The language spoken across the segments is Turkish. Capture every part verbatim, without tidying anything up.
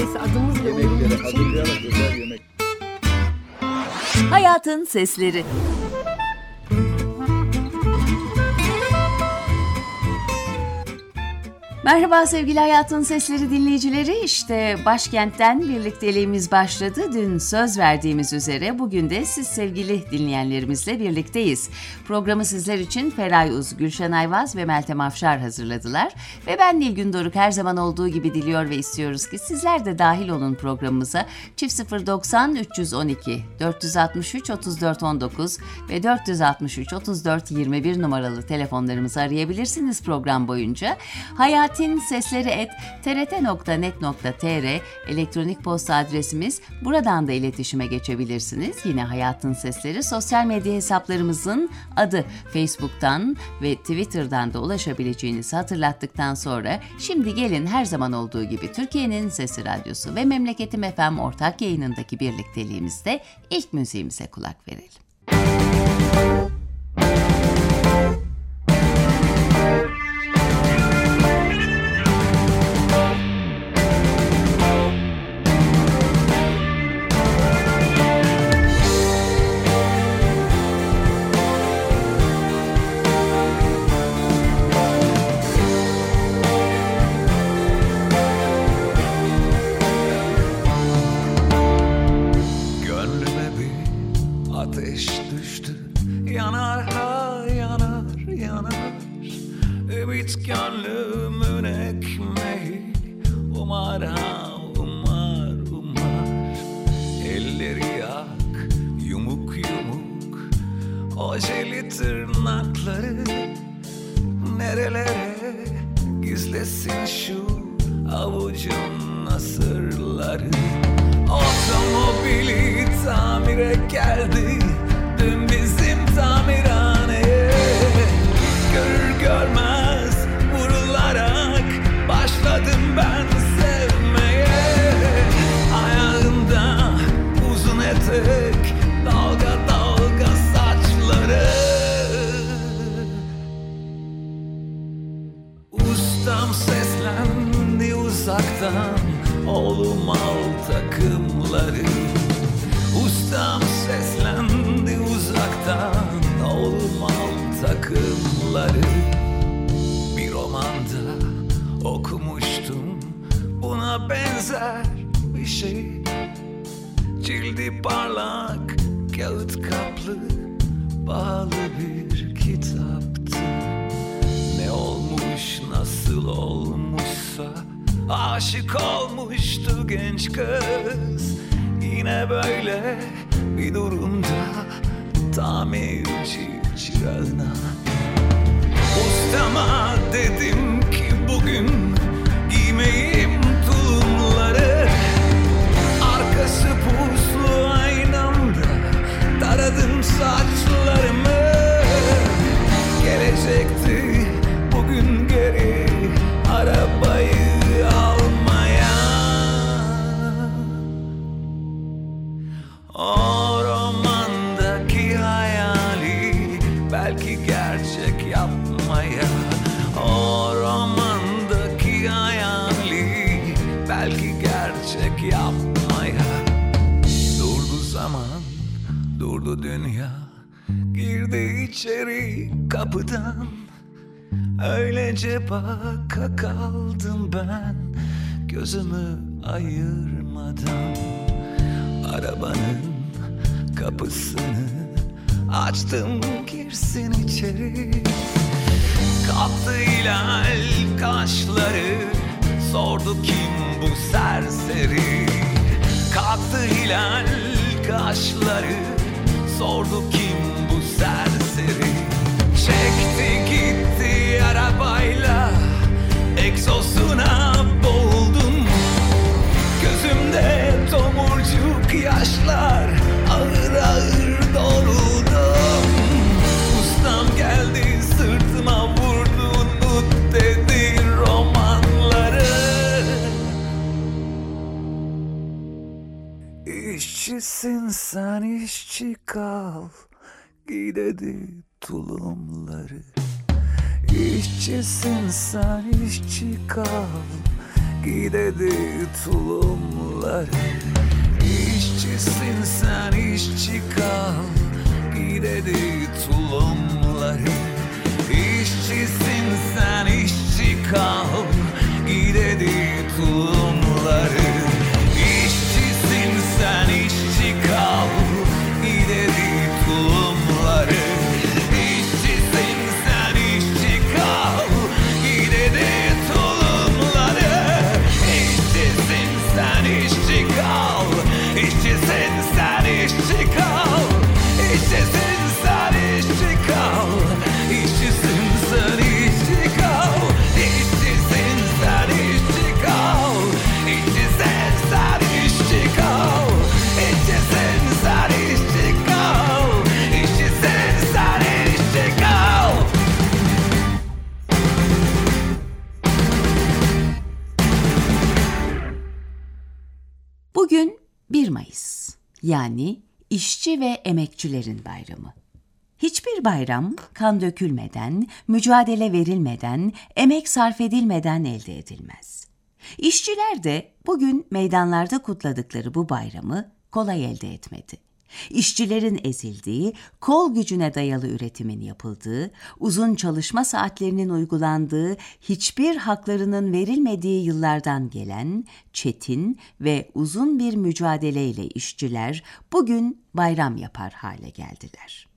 neredeyse adımız bile Yemeklere uyumlu bir şey. hazırlayarak güzel yemek. Hayatın Sesleri. Merhaba sevgili Hayatın Sesleri dinleyicileri. İşte başkentten birlikteliğimiz başladı. Dün söz verdiğimiz üzere bugün de siz sevgili dinleyenlerimizle birlikteyiz. Programı sizler için Feray Uz, Gülşen Ayvaz ve Meltem Afşar hazırladılar. Ve ben Nilgün Doruk her zaman olduğu gibi diliyor ve istiyoruz ki sizler de dahil olun programımıza. Çift sıfır doksan üç yüz on iki dört altı üç otuz dört on dokuz ve dört altı üç otuz dört yirmi bir numaralı telefonlarımızı arayabilirsiniz program boyunca. Hayat sesleri et t r t nokta net nokta t r elektronik posta adresimiz. Buradan da iletişime geçebilirsiniz. Yine Hayatın Sesleri sosyal medya hesaplarımızın adı. Facebook'tan ve Twitter'dan da ulaşabileceğinizi hatırlattıktan sonra şimdi gelin her zaman olduğu gibi Türkiye'nin Sesi Radyosu ve Memleketim F M ortak yayınındaki birlikteliğimizde ilk müziğimize kulak verelim. Gönlümün ekmeği umar ha umar umar. Elleri yak yumuk yumuk, ojeli tırnakları nerelere gizlesin şu avucun asırları. Otomobili tamire geldi dün bizim tamirhaneye. Görür görmez başladım ben sevmeye. Ayağında uzun etek, dalga dalga saçları. Ustam seslendi uzaktan, oğlum al takımları. Ustam seslendi uzaktan, oğlum al takımları. Bir romanda okumuştum buna benzer bir şey. Cildi parlak, kağıt kaplı, bağlı bir kitaptı. Ne olmuş, nasıl olmuşsa aşık olmuştu genç kız. Yine böyle bir durumda tamirci çırağına. Ustama dedim ki bugün giymeyeyim tulumları. Arkası puslu aynamda taradım saçlarımı. Gelecekti bugün geri arabayı almaya. O romandaki hayali belki gerçek yapmaya. O romandaki hayali belki gerçek yapmaya. Durdu zaman, durdu dünya, girdi içeri kapıdan. Öylece baka kaldım ben, gözümü ayırmadan. Arabanın kapısını açtım, girsin içeri. Kalktı hilal kaşları, sordu kim bu serseri. Kalktı hilal kaşları, sordu kim bu serseri. Çekti gitti arabayla, egzozuna boğuldum. Gözümde tomurcuk yaşlar, ağır ağır doğruldum. Ustam geldi sırtıma vurdu, unut dedi romanları. İşçisin sen, işçi kal, giy dedi tulumları. İşçisin sen, işçi kal, giy dedi tulumları. İşçisin sen işçi kal, giy dedi tulumları. İşçisin sen işçi kal, giy dedi tulumları. İşçisin sen işçi kal, giy dedi tulumları. İşçisin sen işçi kal, giy dedi tulumları. İşçisin sen işçi kal, işçisin sen işçi kal. İşçisin sen işçi kal, işçisin sen işçi kal. İşçisin sen işçi kal, işçisin sen işçi kal. İşçisin sen işçi kal, işçisin sen işçi kal. Bugün bir Mayıs, yani İşçi ve Emekçilerin Bayramı. Hiçbir bayram kan dökülmeden, mücadele verilmeden, emek sarf edilmeden elde edilmez. İşçiler de bugün meydanlarda kutladıkları bu bayramı kolay elde etmedi. İşçilerin ezildiği, kol gücüne dayalı üretimin yapıldığı, uzun çalışma saatlerinin uygulandığı, hiçbir haklarının verilmediği yıllardan gelen çetin ve uzun bir mücadeleyle işçiler bugün bayram yapar hale geldiler.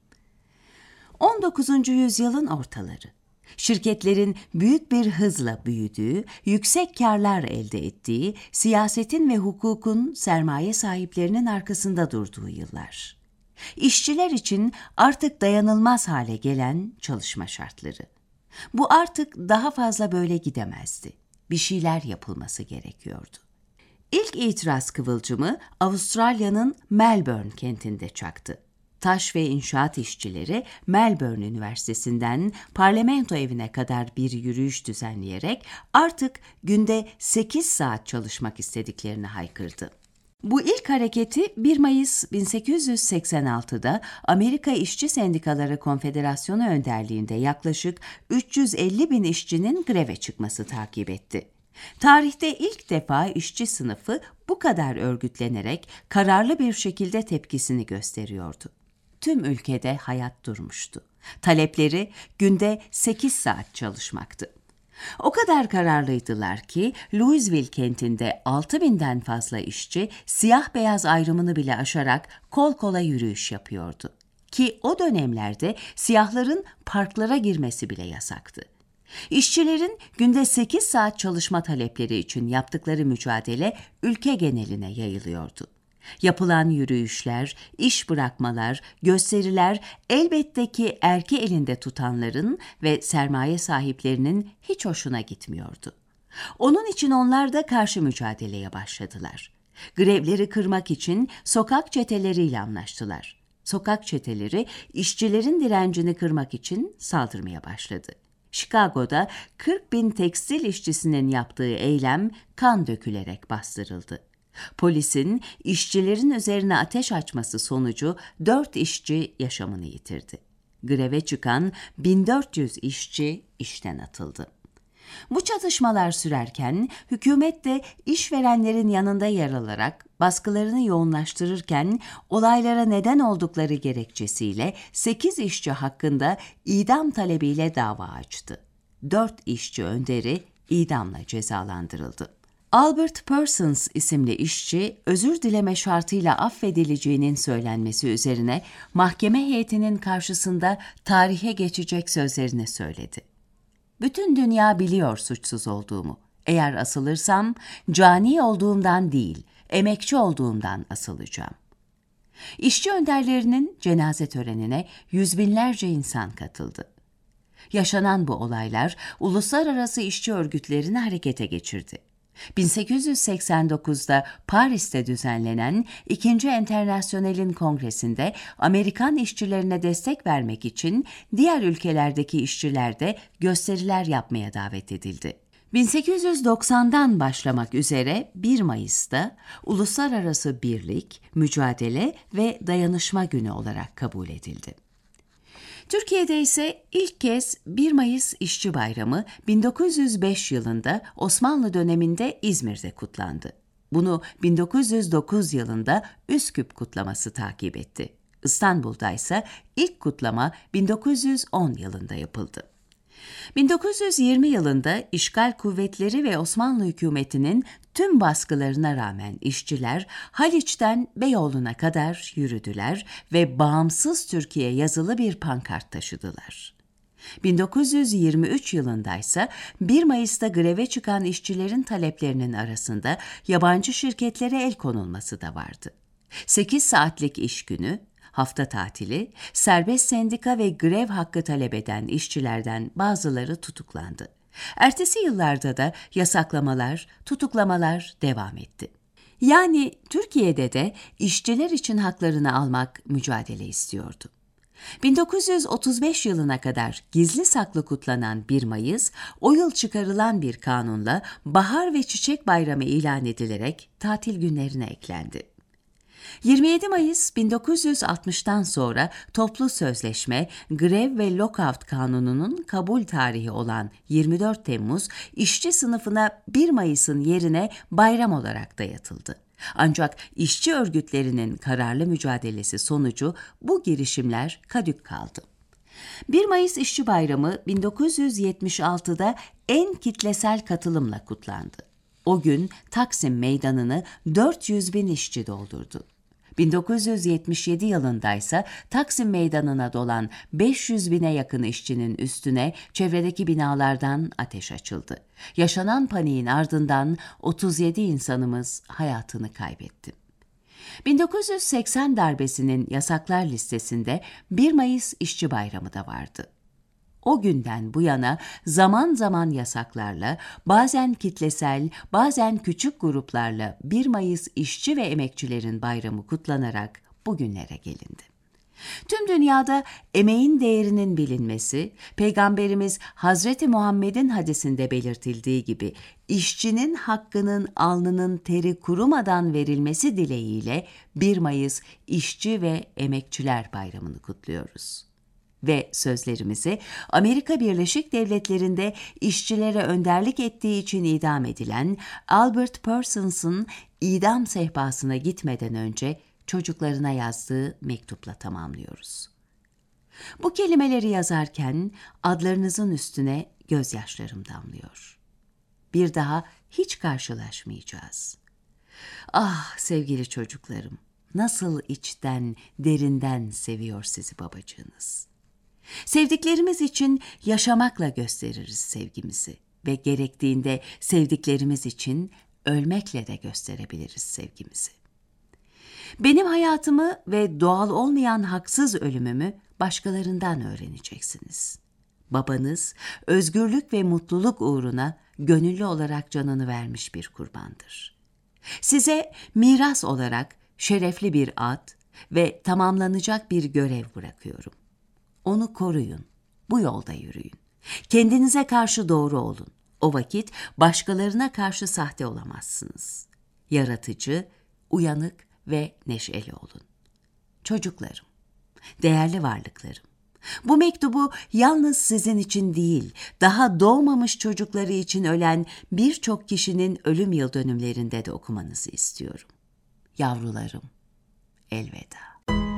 on dokuzuncu yüzyılın ortaları. Şirketlerin büyük bir hızla büyüdüğü, yüksek karlar elde ettiği, siyasetin ve hukukun sermaye sahiplerinin arkasında durduğu yıllar. İşçiler için artık dayanılmaz hale gelen çalışma şartları. Bu artık daha fazla böyle gidemezdi. Bir şeyler yapılması gerekiyordu. İlk itiraz kıvılcımı Avustralya'nın Melbourne kentinde çaktı. Taş ve inşaat işçileri Melbourne Üniversitesi'nden Parlamento evine kadar bir yürüyüş düzenleyerek artık günde sekiz saat çalışmak istediklerini haykırdı. Bu ilk hareketi bir Mayıs bin sekiz yüz seksen altıda Amerika İşçi Sendikaları Konfederasyonu önderliğinde yaklaşık üç yüz elli bin işçinin greve çıkması takip etti. Tarihte ilk defa işçi sınıfı bu kadar örgütlenerek kararlı bir şekilde tepkisini gösteriyordu. Tüm ülkede hayat durmuştu. Talepleri günde sekiz saat çalışmaktı. O kadar kararlıydılar ki Louisville kentinde altı binden fazla işçi siyah beyaz ayrımını bile aşarak kol kola yürüyüş yapıyordu. Ki o dönemlerde siyahların parklara girmesi bile yasaktı. İşçilerin günde sekiz saat çalışma talepleri için yaptıkları mücadele ülke geneline yayılıyordu. Yapılan yürüyüşler, iş bırakmalar, gösteriler elbette ki erki elinde tutanların ve sermaye sahiplerinin hiç hoşuna gitmiyordu. Onun için onlar da karşı mücadeleye başladılar. Grevleri kırmak için sokak çeteleriyle anlaştılar. Sokak çeteleri işçilerin direncini kırmak için saldırmaya başladı. Chicago'da kırk bin tekstil işçisinin yaptığı eylem kan dökülerek bastırıldı. Polisin işçilerin üzerine ateş açması sonucu dört işçi yaşamını yitirdi. Greve çıkan bin dört yüz işçi işten atıldı. Bu çatışmalar sürerken hükümet de işverenlerin yanında yer alarak baskılarını yoğunlaştırırken olaylara neden oldukları gerekçesiyle sekiz işçi hakkında idam talebiyle dava açtı. dört işçi önderi idamla cezalandırıldı. Albert Parsons isimli işçi özür dileme şartıyla affedileceğinin söylenmesi üzerine mahkeme heyetinin karşısında tarihe geçecek sözlerini söyledi. Bütün dünya biliyor suçsuz olduğumu. Eğer asılırsam cani olduğumdan değil, emekçi olduğumdan asılacağım. İşçi önderlerinin cenaze törenine yüz binlerce insan katıldı. Yaşanan bu olaylar uluslararası işçi örgütlerini harekete geçirdi. bin sekiz yüz seksen dokuzda Paris'te düzenlenen ikinci. Enternasyonel'in kongresinde Amerikan işçilerine destek vermek için diğer ülkelerdeki işçiler de gösteriler yapmaya davet edildi. bin sekiz yüz doksandan başlamak üzere bir Mayıs'ta Uluslararası Birlik, Mücadele ve Dayanışma Günü olarak kabul edildi. Türkiye'de ise ilk kez bir Mayıs İşçi Bayramı bin dokuz yüz beş yılında Osmanlı döneminde İzmir'de kutlandı. Bunu bin dokuz yüz dokuz yılında Üsküp kutlaması takip etti. İstanbul'da ise ilk kutlama bin dokuz yüz on yılında yapıldı. bin dokuz yüz yirmi yılında işgal kuvvetleri ve Osmanlı hükümetinin tüm baskılarına rağmen işçiler Haliç'ten Beyoğlu'na kadar yürüdüler ve bağımsız Türkiye yazılı bir pankart taşıdılar. bin dokuz yüz yirmi üç yılında ise bir Mayıs'ta greve çıkan işçilerin taleplerinin arasında yabancı şirketlere el konulması da vardı. sekiz saatlik iş günü, hafta tatili, serbest sendika ve grev hakkı talep eden işçilerden bazıları tutuklandı. Ertesi yıllarda da yasaklamalar, tutuklamalar devam etti. Yani Türkiye'de de işçiler için haklarını almak mücadele istiyordu. bin dokuz yüz otuz beş yılına kadar gizli saklı kutlanan bir Mayıs, o yıl çıkarılan bir kanunla Bahar ve Çiçek Bayramı ilan edilerek tatil günlerine eklendi. yirmi yedi Mayıs bin dokuz yüz altmıştan sonra toplu sözleşme, grev ve lockout kanununun kabul tarihi olan yirmi dört Temmuz, işçi sınıfına bir Mayıs'ın yerine bayram olarak dayatıldı. Ancak işçi örgütlerinin kararlı mücadelesi sonucu bu girişimler kadük kaldı. bir Mayıs İşçi Bayramı bin dokuz yüz yetmiş altıda en kitlesel katılımla kutlandı. O gün Taksim Meydanı'nı dört yüz bin işçi doldurdu. bin dokuz yüz yetmiş yedi yılında ise Taksim Meydanı'na dolan beş yüz bine yakın işçinin üstüne çevredeki binalardan ateş açıldı. Yaşanan paniğin ardından otuz yedi insanımız hayatını kaybetti. bin dokuz yüz seksen darbesinin yasaklar listesinde bir Mayıs İşçi Bayramı da vardı. O günden bu yana zaman zaman yasaklarla, bazen kitlesel, bazen küçük gruplarla bir Mayıs işçi ve emekçilerin bayramı kutlanarak bugünlere gelindi. Tüm dünyada emeğin değerinin bilinmesi, Peygamberimiz Hazreti Muhammed'in hadisinde belirtildiği gibi işçinin hakkının alnının teri kurumadan verilmesi dileğiyle bir Mayıs İşçi ve Emekçiler Bayramı'nı kutluyoruz. Ve sözlerimizi Amerika Birleşik Devletleri'nde işçilere önderlik ettiği için idam edilen Albert Parsons'ın idam sehpasına gitmeden önce çocuklarına yazdığı mektupla tamamlıyoruz. Bu kelimeleri yazarken adlarınızın üstüne gözyaşlarım damlıyor. Bir daha hiç karşılaşmayacağız. Ah sevgili çocuklarım, nasıl içten, derinden seviyor sizi babacığınız. Sevdiklerimiz için yaşamakla gösteririz sevgimizi ve gerektiğinde sevdiklerimiz için ölmekle de gösterebiliriz sevgimizi. Benim hayatımı ve doğal olmayan haksız ölümümü başkalarından öğreneceksiniz. Babanız özgürlük ve mutluluk uğruna gönüllü olarak canını vermiş bir kurbandır. Size miras olarak şerefli bir ad ve tamamlanacak bir görev bırakıyorum. Onu koruyun, bu yolda yürüyün. Kendinize karşı doğru olun. O vakit başkalarına karşı sahte olamazsınız. Yaratıcı, uyanık ve neşeli olun. Çocuklarım, değerli varlıklarım, bu mektubu yalnız sizin için değil, daha doğmamış çocukları için ölen birçok kişinin ölüm yıl dönümlerinde de okumanızı istiyorum. Yavrularım, elveda.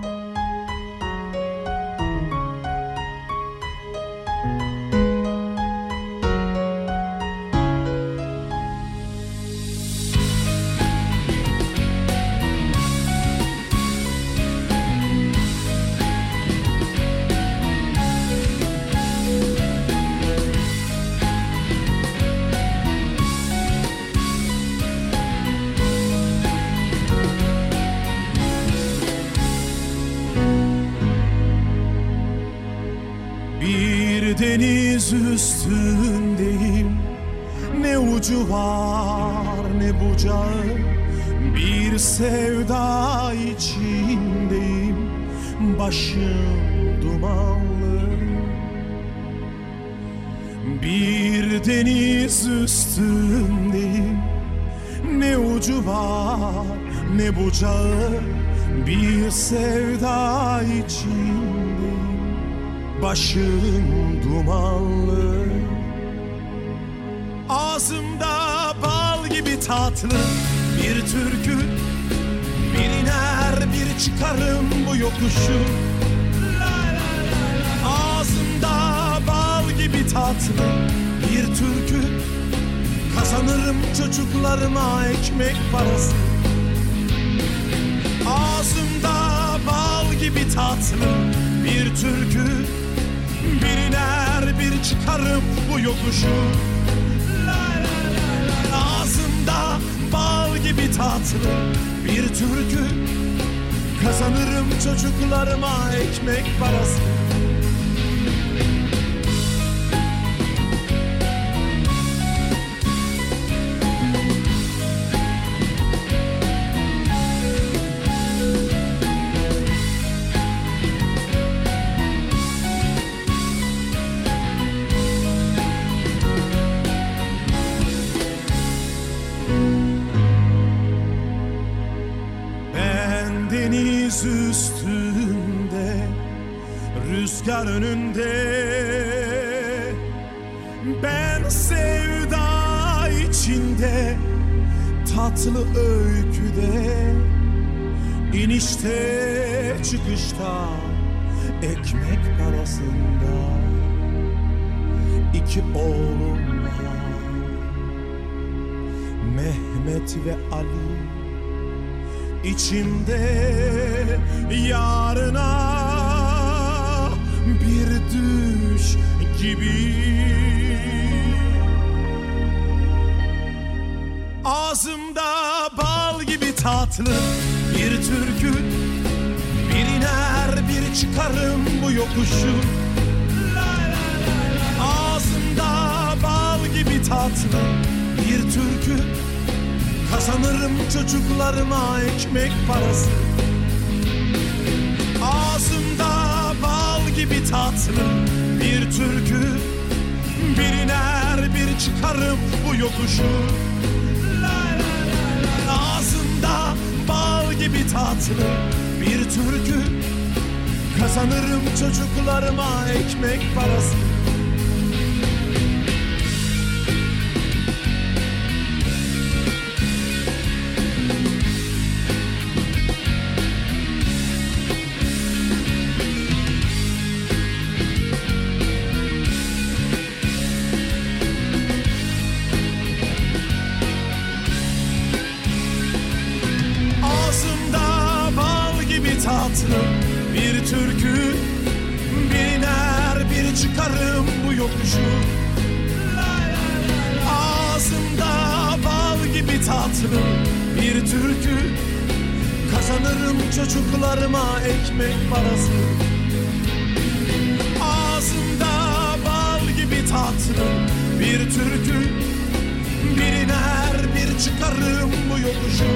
Deniz üstündeyim, ne ucu var ne bucağı, bir sevda içindeyim, başım dumanlı. Bir deniz üstündeyim, ne ucu var ne bucağı, bir sevda içindeyim, başım dumanlı. Ağzımda bal gibi tatlı bir türkü, bir iner bir çıkarım bu yokuşu. Ağzımda bal gibi tatlı bir türkü, kazanırım çocuklarıma ekmek parası. Ağzımda bal gibi tatlı bir türkü, bir iner bir çıkarım bu yokuşu. Ağzımda bal gibi tatlı bir türkü, kazanırım çocuklarıma ekmek parası. Deniz üstünde, rüzgar önünde, ben sevda içinde, tatlı öyküde, inişte çıkışta, ekmek parasında, iki oğlum var, Mehmet ve Ali. İçimde yarına bir düş gibi. Ağzımda bal gibi tatlı bir türkü, bir iner bir çıkarım bu yokuşu. Ağzımda bal gibi tatlı bir türkü, kazanırım çocuklarıma ekmek parası. Ağzımda bal gibi tatlı bir türkü, bir iner bir çıkarım bu yokuşu. Ağzımda bal gibi tatlı bir türkü, kazanırım çocuklarıma ekmek parası. Tatlı bir türkü, bir iner bir çıkarım bu yokuşu. Ağzımda bal gibi tatlı bir türkü, kazanırım çocuklarıma ekmek parası. Ağzımda bal gibi tatlı bir türkü, bir iner bir çıkarım bu yokuşu.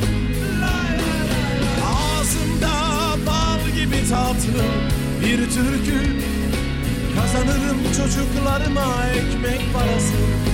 Gibi tatlı bir türkü, kazanırım çocuklarıma ekmek parası.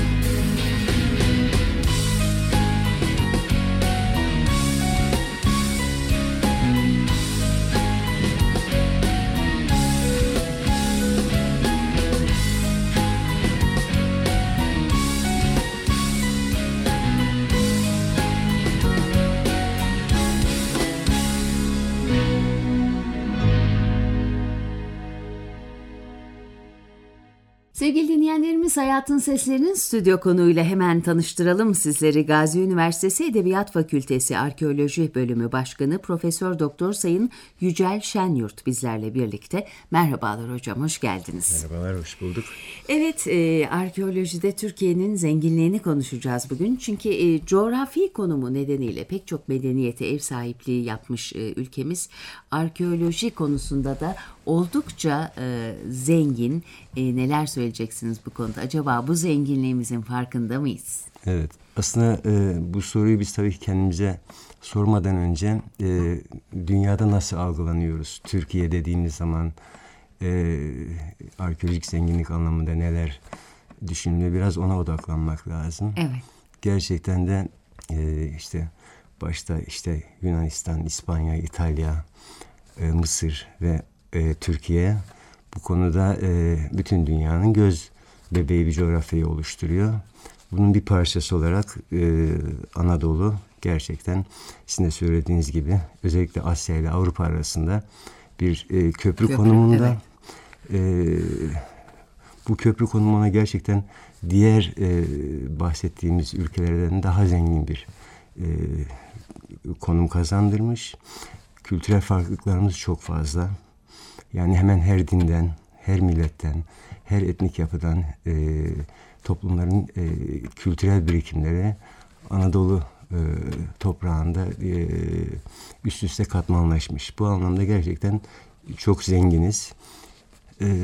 Sevgili dinleyenlerimiz, Hayatın Seslerinin stüdyo konuğuyla hemen tanıştıralım sizleri. Gazi Üniversitesi Edebiyat Fakültesi Arkeoloji Bölümü Başkanı Profesör Doktor Sayın Yücel Şenyurt bizlerle birlikte. Merhabalar hocam, hoş geldiniz. Merhabalar, hoş bulduk. Evet, e, arkeolojide Türkiye'nin zenginliğini konuşacağız bugün. Çünkü e, coğrafi konumu nedeniyle pek çok medeniyete ev sahipliği yapmış e, ülkemiz arkeoloji konusunda da oldukça e, zengin. E, neler söyleyeceksiniz bu konuda? Acaba bu zenginliğimizin farkında mıyız? Evet, aslında e, bu soruyu biz tabii ki kendimize sormadan önce e, dünyada nasıl algılanıyoruz? Türkiye dediğimiz zaman e, arkeolojik zenginlik anlamında neler düşünülüyor? Biraz ona odaklanmak lazım. Evet. Gerçekten de e, işte başta işte Yunanistan, İspanya, İtalya, e, Mısır ve e, Türkiye bu konuda e, bütün dünyanın göz bebeği bir coğrafyayı oluşturuyor. Bunun bir parçası olarak e, Anadolu gerçekten sizin de söylediğiniz gibi özellikle Asya ile Avrupa arasında bir e, köprü, köprü konumunda. Evet. E, bu köprü konumuna gerçekten diğer e, bahsettiğimiz ülkelerden daha zengin bir e, konum kazandırmış. Kültürel farklılıklarımız çok fazla. Yani hemen her dinden, her milletten, her etnik yapıdan e, toplumların e, kültürel birikimleri Anadolu e, toprağında e, üst üste katmanlaşmış. Bu anlamda gerçekten çok zenginiz. E,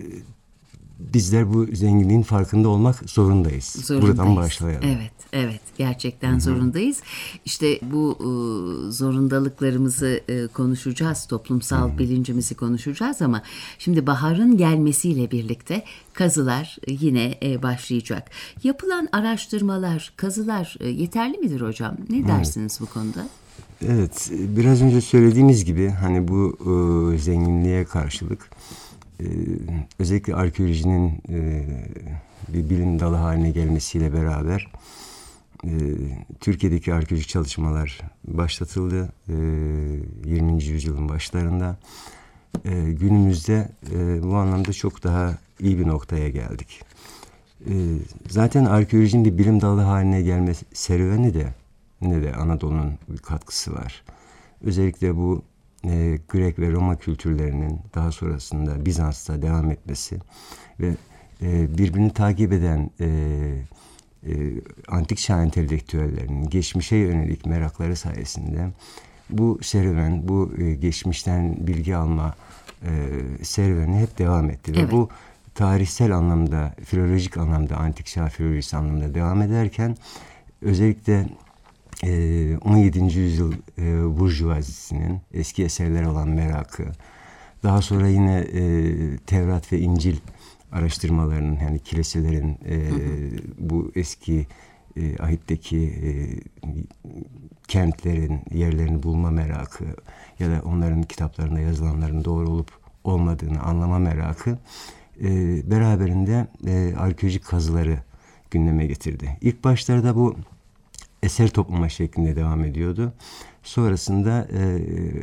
bizler bu zenginliğin farkında olmak zorundayız. zorundayız. Buradan başlayalım. Evet, evet. Gerçekten Hı-hı. zorundayız. İşte bu e, zorundalıklarımızı e, konuşacağız. Toplumsal Hı-hı. bilincimizi konuşacağız ama şimdi baharın gelmesiyle birlikte kazılar yine e, başlayacak. Yapılan araştırmalar, kazılar e, yeterli midir hocam? Ne dersiniz evet. bu konuda? Evet, biraz önce söylediğimiz gibi hani bu e, zenginliğe karşılık e, özellikle arkeolojinin e, bir bilim dalı haline gelmesiyle beraber e, Türkiye'deki arkeolojik çalışmalar başlatıldı e, yirminci yüzyılın başlarında. E, günümüzde e, bu anlamda çok daha iyi bir noktaya geldik. E, zaten arkeolojinin bir bilim dalı haline gelme serüveni de ne de Anadolu'nun bir katkısı var. Özellikle bu e, Grek ve Roma kültürlerinin daha sonrasında Bizans'ta devam etmesi ve e, birbirini takip eden e, e, antik çağ entelektüellerinin geçmişe yönelik merakları sayesinde bu serüven, bu e, geçmişten bilgi alma e, serüveni hep devam etti. Evet. Ve bu tarihsel anlamda, filolojik anlamda, antik çağ filolojisi anlamda devam ederken özellikle on yedinci yüzyıl e, burjuvazisinin eski eserler olan merakı, daha sonra yine e, Tevrat ve İncil araştırmalarının, yani kiliselerin e, hı hı. bu eski e, ahitteki e, kentlerin yerlerini bulma merakı ya da onların kitaplarında yazılanların doğru olup olmadığını anlama merakı e, beraberinde e, arkeolojik kazıları gündeme getirdi. İlk başlarda bu eser toplama şeklinde devam ediyordu. Sonrasında e,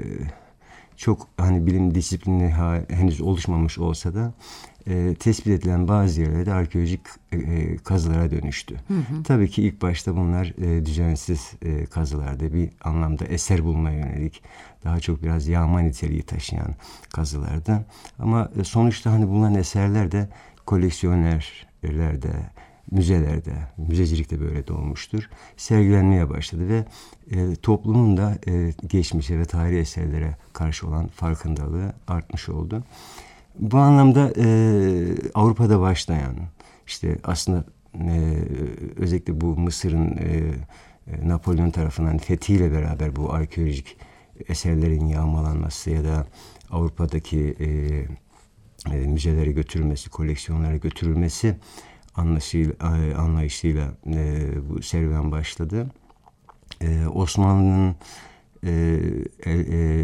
çok hani bilim disiplini ha, henüz oluşmamış olsa da e, tespit edilen bazı yerlerde arkeolojik e, kazılara dönüştü. Hı hı. Tabii ki ilk başta bunlar e, düzensiz e, kazılardı. Bir anlamda eser bulmaya yönelik daha çok biraz yağma niteliği taşıyan kazılardı. Ama e, sonuçta hani bulunan eserler de koleksiyonerlerde, müzelerde, müzecilik de böyle doğmuştur, sergilenmeye başladı ve e, toplumun da e, geçmişe ve tarihi eserlere karşı olan farkındalığı artmış oldu. Bu anlamda e, Avrupa'da başlayan, işte aslında e, özellikle bu Mısır'ın e, Napolyon tarafından fethiyle beraber bu arkeolojik eserlerin yağmalanması ya da Avrupa'daki e, e, müzelere götürülmesi, koleksiyonlara götürülmesi anlayışıyla, anlayışıyla e, bu serüven başladı. E, Osmanlı'nın e, e, e,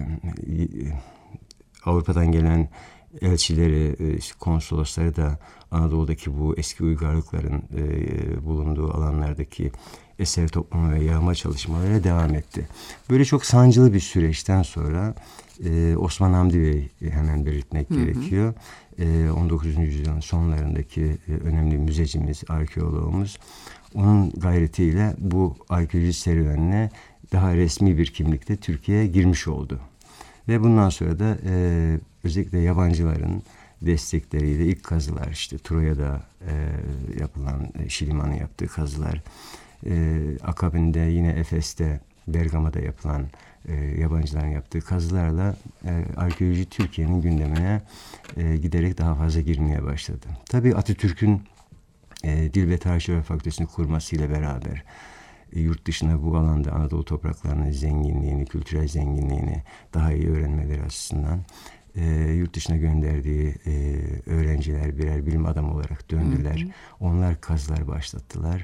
Avrupa'dan gelen elçileri, e, konsolosları da Anadolu'daki bu eski uygarlıkların e, bulunduğu alanlardaki eser toplama ve yağma çalışmalarına devam etti. Böyle çok sancılı bir süreçten sonra e, Osman Hamdi Bey hemen belirtmek hı hı. gerekiyor. E, on dokuzuncu yüzyılın sonlarındaki e, önemli müzecimiz, arkeologumuz. Onun gayretiyle bu arkeoloji serüvenine daha resmi bir kimlikte Türkiye'ye girmiş oldu. Ve bundan sonra da e, özellikle yabancıların destekleriyle ilk kazılar, işte Troya'da e, yapılan, e, Şiliman'ın yaptığı kazılar, e, akabinde yine Efes'te, Bergama'da yapılan e, yabancıların yaptığı kazılarla e, arkeoloji Türkiye'nin gündemine e, giderek daha fazla girmeye başladı. Tabii Atatürk'ün e, Dil ve Tarih Fakültesini kurmasıyla beraber e, yurt dışına bu alanda Anadolu topraklarının zenginliğini, kültürel zenginliğini daha iyi öğrenmeleri açısından e, yurt dışına gönderdiği e, öğrenciler birer bilim adamı olarak döndüler. Hı hı. Onlar kazılar başlattılar.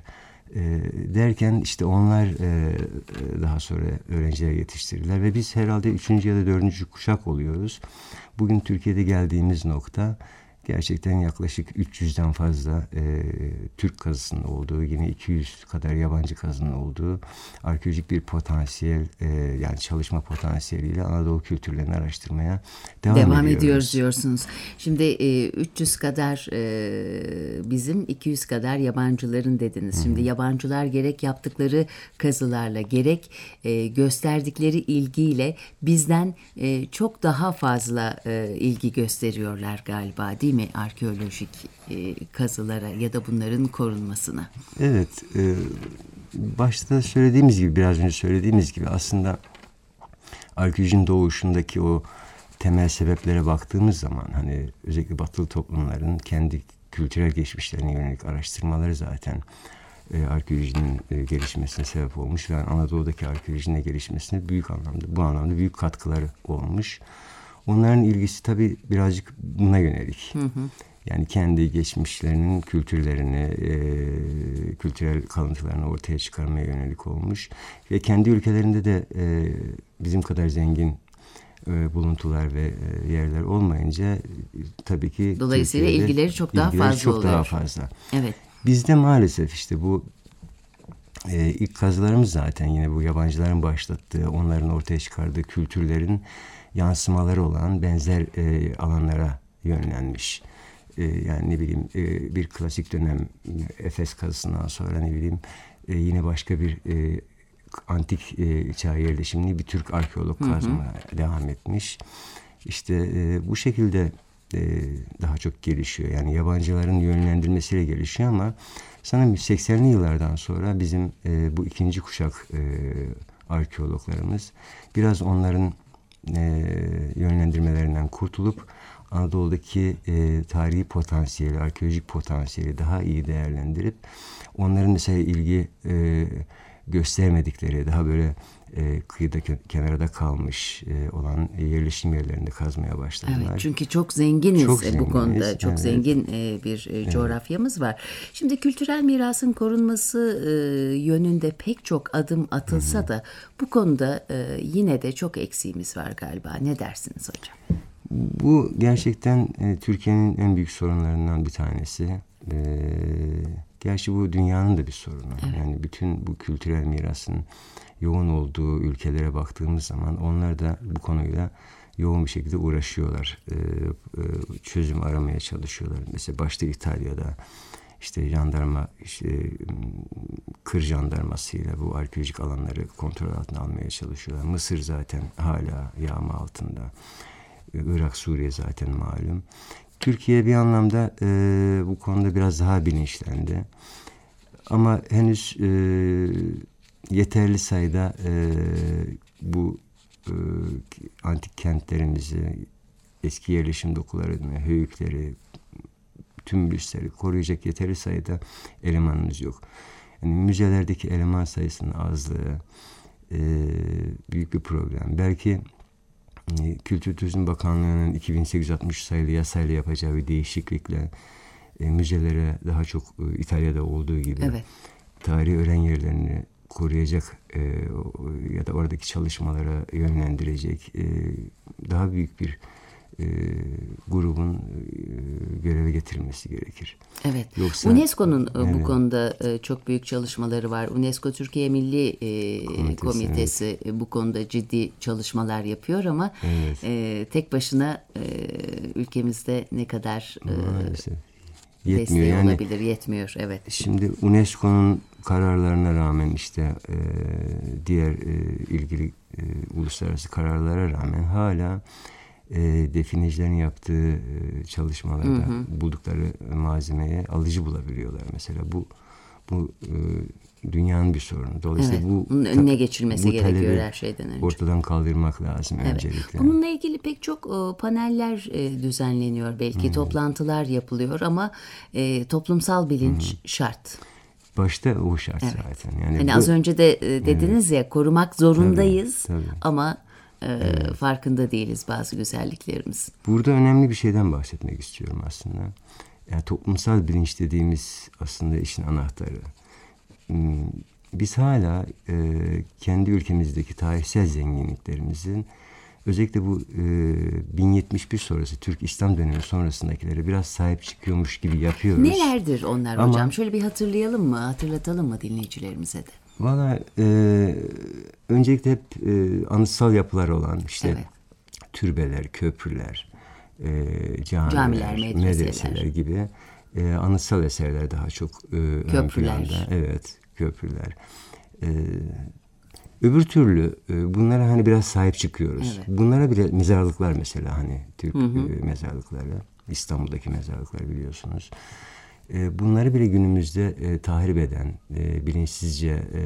E, derken işte onlar e, daha sonra öğrenciler yetiştirdiler ve biz herhalde üçüncü ya da dördüncü kuşak oluyoruz. Bugün Türkiye'de geldiğimiz nokta gerçekten yaklaşık üç yüzden fazla e, Türk kazısının olduğu, yine iki yüz kadar yabancı kazının olduğu arkeolojik bir potansiyel, e, yani çalışma potansiyeliyle Anadolu kültürlerini araştırmaya devam, devam ediyoruz. ediyoruz diyorsunuz. Şimdi e, üç yüz kadar e, bizim, iki yüz kadar yabancıların dediniz. Hı-hı. Şimdi yabancılar gerek yaptıkları kazılarla gerek e, gösterdikleri ilgiyle bizden e, çok daha fazla e, ilgi gösteriyorlar galiba, değil mi? Arkeolojik e, kazılara ya da bunların korunmasına. Evet. E, başta söylediğimiz gibi, biraz önce söylediğimiz gibi aslında arkeolojinin doğuşundaki o temel sebeplere baktığımız zaman, hani özellikle batılı toplumların kendi kültürel geçmişlerine yönelik araştırmaları zaten e, arkeolojinin e, gelişmesine sebep olmuş ve yani Anadolu'daki arkeolojinin gelişmesine büyük anlamda, bu anlamda büyük katkıları olmuş. Onların ilgisi tabii birazcık buna yönelik. Hı hı. Yani kendi geçmişlerinin kültürlerini, e, kültürel kalıntılarını ortaya çıkarmaya yönelik olmuş. Ve kendi ülkelerinde de e, bizim kadar zengin e, buluntular ve e, yerler olmayınca e, tabii ki dolayısıyla ilgileri çok daha ilgileri fazla çok oluyor. daha fazla. Evet. Bizde maalesef işte bu e, ilk kazılarımız zaten yine bu yabancıların başlattığı, onların ortaya çıkardığı kültürlerin yansımaları olan benzer e, alanlara yönlenmiş. E, yani ne bileyim e, bir klasik dönem Efes kazısından sonra ne bileyim e, yine başka bir e, antik e, çağ yerleşimli bir Türk arkeolog kazmaya devam etmiş. İşte e, bu şekilde e, daha çok gelişiyor. Yani yabancıların yönlendirmesiyle gelişiyor ama sanırım seksenli yıllardan sonra bizim e, bu ikinci kuşak e, arkeologlarımız biraz onların E, yönlendirmelerinden kurtulup Anadolu'daki e, tarihi potansiyeli, arkeolojik potansiyeli daha iyi değerlendirip onların mesela ilgi e, göstermedikleri, daha böyle e, kıyıda kenarda kalmış e, olan yerleşim yerlerinde kazmaya başladılar. Evet, çünkü çok zenginiz, çok zenginiz bu konuda. Çok evet. zengin e, bir e, coğrafyamız evet. var. Şimdi kültürel mirasın korunması e, yönünde pek çok adım atılsa Hı-hı. da bu konuda e, yine de çok eksiğimiz var galiba. Ne dersiniz hocam? Bu gerçekten e, Türkiye'nin en büyük sorunlarından bir tanesi. E, gerçi bu dünyanın da bir sorunu. Evet. Yani bütün bu kültürel mirasın yoğun olduğu ülkelere baktığımız zaman onlar da bu konuyla yoğun bir şekilde uğraşıyorlar. E, e, çözüm aramaya çalışıyorlar. Mesela başta İtalya'da işte jandarma, işte kır jandarmasıyla bu arkeolojik alanları kontrol altına almaya çalışıyorlar. Mısır zaten hala yağma altında. Irak, Suriye zaten malum. Türkiye bir anlamda e, bu konuda biraz daha bilinçlendi. Ama henüz e, yeterli sayıda e, bu e, antik kentlerimizi, eski yerleşim dokularını, höyükleri, tümülüsleri koruyacak yeterli sayıda elemanımız yok. Yani müzelerdeki eleman sayısının azlığı e, büyük bir problem. Belki Kültür Turizm Bakanlığı'nın iki bin sekiz yüz altmış sayılı yasayla yapacağı bir değişiklikle e, müzelere daha çok e, İtalya'da olduğu gibi evet. tarihi öğren yerlerini koruyacak e, ya da oradaki çalışmalara yönlendirecek e, daha büyük bir e, grubun e, göreve getirilmesi gerekir. Evet. Yoksa, UNESCO'nun evet. bu konuda e, çok büyük çalışmaları var. UNESCO Türkiye Milli e, Komitesi, Komitesi evet. bu konuda ciddi çalışmalar yapıyor ama evet. e, tek başına e, ülkemizde ne kadar e, desteği yani, olabilir, yetmiyor. Evet. Şimdi UNESCO'nun kararlarına rağmen işte e, diğer e, ilgili e, uluslararası kararlara rağmen hala E, definecilerin yaptığı e, çalışmalarda hı hı. buldukları malzemeye alıcı bulabiliyorlar. Mesela bu bu e, dünyanın bir sorunu. Dolayısıyla evet, bu bunun önüne geçilmesi bu gerekiyor her şeyden önce. Ortadan kaldırmak lazım evet. öncelikle. Bununla ilgili pek çok e, paneller e, düzenleniyor belki, hmm. toplantılar yapılıyor ama e, toplumsal bilinç hmm. şart. Başta o şart evet. zaten. Yani hani bu, az önce de e, dediniz evet. ya, korumak zorundayız tabii, tabii. ama e, evet. farkında değiliz bazı güzelliklerimiz. Burada önemli bir şeyden bahsetmek istiyorum aslında. Yani toplumsal bilinç dediğimiz aslında işin anahtarı. biz hala e, kendi ülkemizdeki tarihsel zenginliklerimizin özellikle bu e, bin yetmiş bir sonrası Türk İslam dönemi sonrasındakilere biraz sahip çıkıyormuş gibi yapıyoruz. Nelerdir onlar Ama, hocam? Şöyle bir hatırlayalım mı? Hatırlatalım mı dinleyicilerimize de? Valla e, öncelikle hep e, anıtsal yapılar olan işte evet. türbeler, köprüler, e, camiler, camiler, medreseler, medreseler gibi e, anıtsal eserler daha çok e, ön planda. Evet, köprüler. E, öbür türlü e, bunlara hani biraz sahip çıkıyoruz. Evet. Bunlara bile mezarlıklar mesela hani Türk hı hı. E, mezarlıkları, İstanbul'daki mezarlıklar biliyorsunuz. E, bunları bile günümüzde e, tahrip eden, e, bilinçsizce e,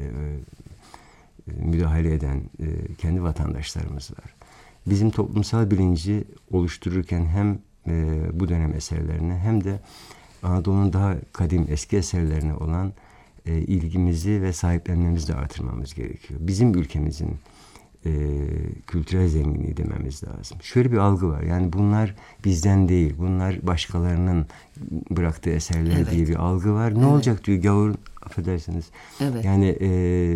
e, müdahale eden e, kendi vatandaşlarımız var. Bizim toplumsal bilinci oluştururken hem e, bu dönem eserlerine hem de Anadolu'nun daha kadim eski eserlerine olan e, ilgimizi ve sahiplenmemizi de artırmamız gerekiyor. Bizim ülkemizin e, kültürel zenginliği dememiz lazım. Şöyle bir algı var. Yani bunlar bizden değil, bunlar başkalarının bıraktığı eserler evet. diye bir algı var. Ne evet. olacak diyor gavur, affedersiniz. Evet. Yani e,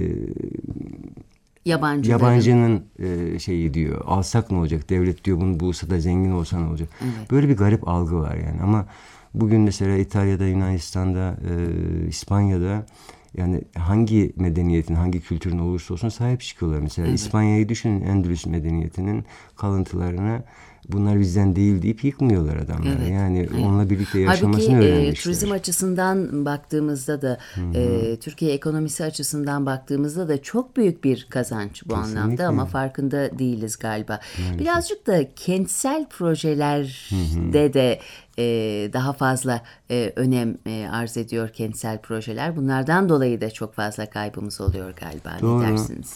yabancının e, şeyi diyor. Alsak ne olacak? Devlet diyor bunu bulsa da zengin olsa ne olacak? Evet. Böyle bir garip algı var yani. Ama bugün mesela İtalya'da, Yunanistan'da, e, İspanya'da yani hangi medeniyetin, hangi kültürün olursa olsun sahip çıkıyorlar. Mesela evet. İspanya'yı düşünün, Endülüs medeniyetinin kalıntılarını bunlar bizden değil deyip yıkmıyorlar adamlar. Evet. Yani evet. onunla birlikte yaşamasını Halbuki, öğrenmişler. E, turizm açısından baktığımızda da, e, Türkiye ekonomisi açısından baktığımızda da çok büyük bir kazanç bu Kesinlikle. anlamda ama farkında değiliz galiba. Maalesef. Birazcık da kentsel projelerde de e, daha fazla e, önem e, arz ediyor kentsel projeler. Bunlardan dolayı da çok fazla kaybımız oluyor galiba. Doğru. Ne dersiniz?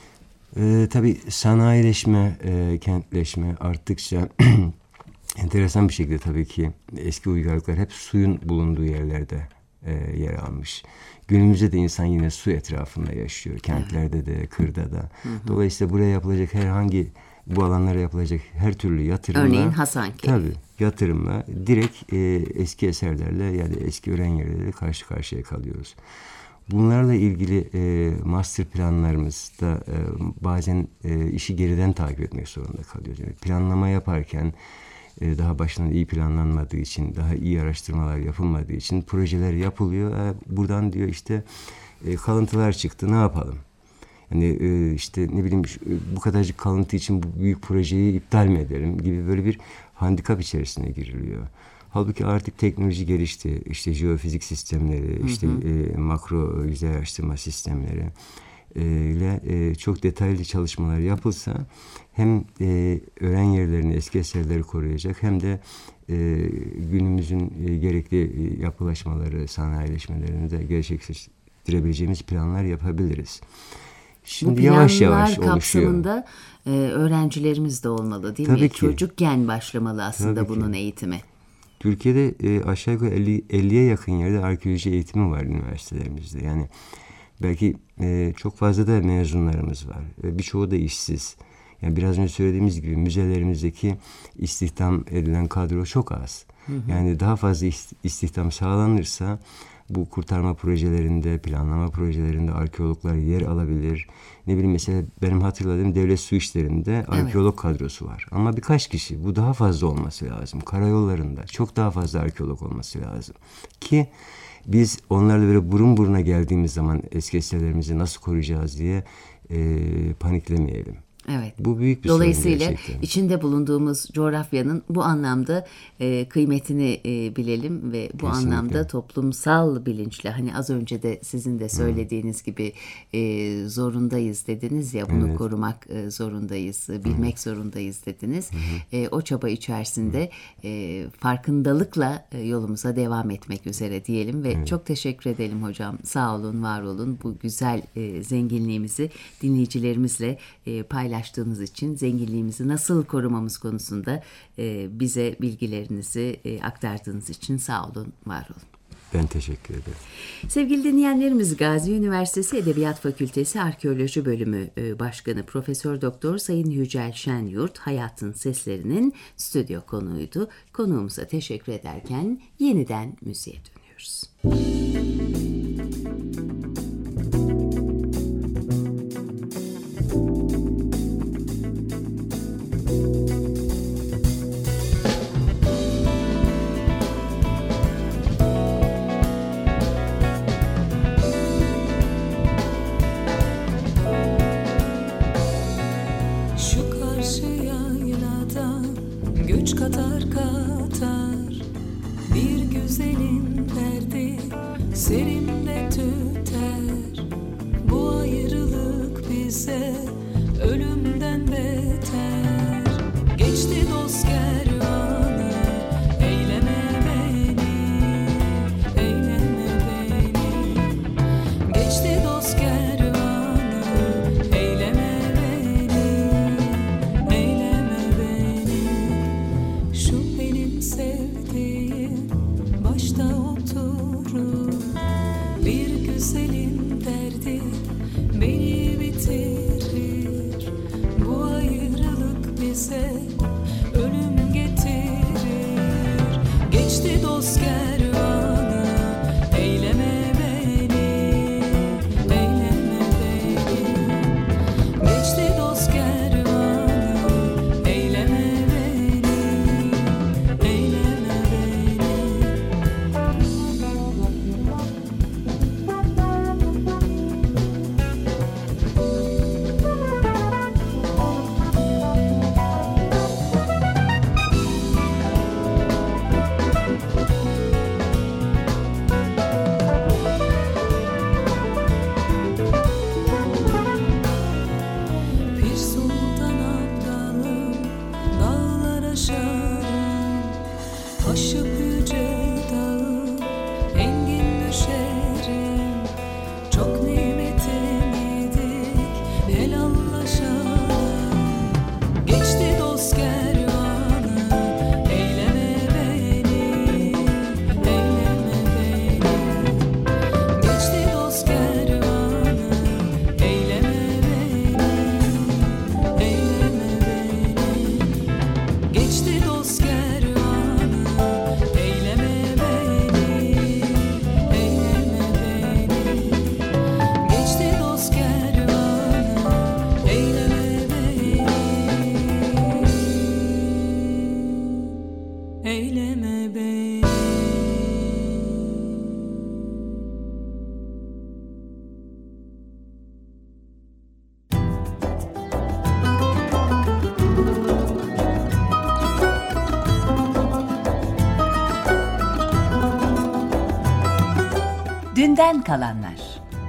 Ee, tabii sanayileşme, e, kentleşme arttıkça enteresan bir şekilde tabii ki eski uygarlıklar hep suyun bulunduğu yerlerde e, yer almış. Günümüzde de insan yine su etrafında yaşıyor. Kentlerde de, kırda da. Hı hı. Dolayısıyla buraya yapılacak herhangi, bu alanlara yapılacak her türlü yatırımla. Örneğin Hasankeyf. Tabii yatırımla direkt e, eski eserlerle yani eski öğren yerlerle karşı karşıya kalıyoruz. Bunlarla ilgili e, master planlarımızda e, bazen e, işi geriden takip etmek zorunda kalıyoruz. Yani planlama yaparken e, daha baştan iyi planlanmadığı için, daha iyi araştırmalar yapılmadığı için projeler yapılıyor. E, buradan diyor işte e, kalıntılar çıktı, ne yapalım? Yani e, işte ne bileyim bu kadarcık kalıntı için bu büyük projeyi iptal mi edelim gibi böyle bir handikap içerisine giriliyor. Halbuki artık teknoloji gelişti. İşte jeofizik sistemleri, hı hı. işte e, makro yüzey araştırma sistemleri e, ile e, çok detaylı çalışmalar yapılsa hem e, öğren yerlerini, eski eserleri koruyacak hem de e, günümüzün e, gerekli e, yapılaşmaları, sanayileşmelerini de gerçekleştirebileceğimiz planlar yapabiliriz. Şimdi yavaş yavaş oluşuyor. Bu planlar kapsamında e, öğrencilerimiz de olmalı değil Tabii mi? Ki. Çocukken başlamalı aslında Tabii bunun ki. eğitimi. Türkiye'de e, aşağı yukarı elli, elliye yakın yerde arkeoloji eğitimi var üniversitelerimizde. Yani belki e, çok fazla da mezunlarımız var. E, birçoğu da işsiz. Yani biraz önce söylediğimiz gibi müzelerimizdeki istihdam edilen kadro çok az. Hı hı. Yani daha fazla istihdam sağlanırsa bu kurtarma projelerinde, planlama projelerinde arkeologlar yer alabilir. Ne bileyim mesela benim hatırladığım devlet su işlerinde arkeolog evet. kadrosu var. Ama birkaç kişi. Bu daha fazla olması lazım. Karayollarında çok daha fazla arkeolog olması lazım. Ki biz onlarla böyle burun buruna geldiğimiz zaman eski eserlerimizi nasıl koruyacağız diye e, paniklemeyelim. Evet. Bu büyük bir Dolayısıyla sorun gerçekten. içinde bulunduğumuz coğrafyanın bu anlamda e, kıymetini e, bilelim ve bu Kesinlikle. anlamda toplumsal bilinçle hani az önce de sizin de söylediğiniz hmm. gibi e, zorundayız dediniz ya bunu evet. korumak e, zorundayız, bilmek hmm. zorundayız dediniz. Hmm. E, o çaba içerisinde hmm. e, farkındalıkla e, yolumuza devam etmek üzere diyelim ve evet. çok teşekkür edelim hocam. Sağ olun, var olun. Bu güzel e, zenginliğimizi dinleyicilerimizle e, paylaştığınız için, zenginliğimizi nasıl korumamız konusunda e, bize bilgilerinizi e, aktardığınız için sağ olun, var olun. Ben teşekkür ederim. Sevgili dinleyenlerimiz, Gazi Üniversitesi Edebiyat Fakültesi Arkeoloji Bölümü e, Başkanı Profesör Doktor Sayın Yücel Şenyurt, Hayatın Seslerinin stüdyo konuğuydu. Konuğumuza teşekkür ederken yeniden müziğe dönüyoruz. fark atar. Bir güzelin derdi serimde tüter. Bu ayrılık bize ölümden beter. Geçti dost kervanı, eyleme beni, eyleme beni. Geçti dost kervanı, eyleme beni, eyleme beni. Şu benim sevdiğim başta oturur. Bir güzelin derdi beni bitirir. Bu ayrılık bize ölüm getirir. Geçti dost kervanı, eyleme beni, eyleme beni. Geçti dost kervanı, eyleme beni, eyleme beni. Bir sultan abdalım, dağlar aşarım. Aşıp yüce dağı, engin düşerim. Çok nimetin yedik, helallaşalım. Geçti dost kervanı, eyleme beni, eyleme beni. Geçti dost kervanı, eyleme beni, eyleme beni. Geçti dost kervanı, eyleme beni, eyleme beni. Geçti dost kervanı, eyleme beni, eyleme beni. Dünden kalanlar.